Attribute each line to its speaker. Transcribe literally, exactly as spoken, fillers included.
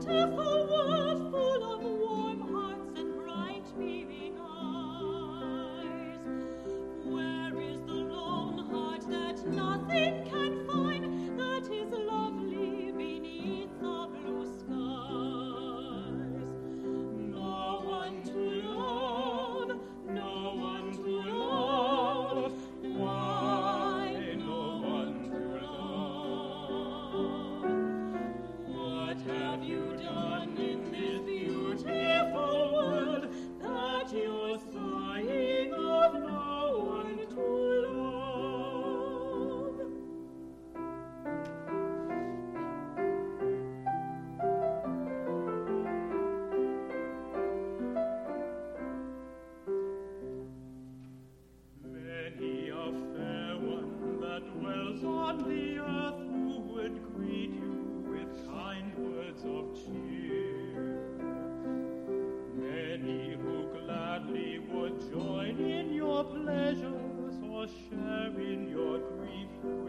Speaker 1: beautiful world full of warm hearts and bright beaming eyes. Where is the lone heart that nothing can find, that is lovely beneath the blue skies? No one to love, no one to love. Why no one to love? What have you done in this beautiful world that you're sighing of no one to love? Many a fair one that dwells on the earth who would greet you with kind words of cheer. Many who gladly would join in your pleasures or share in your grief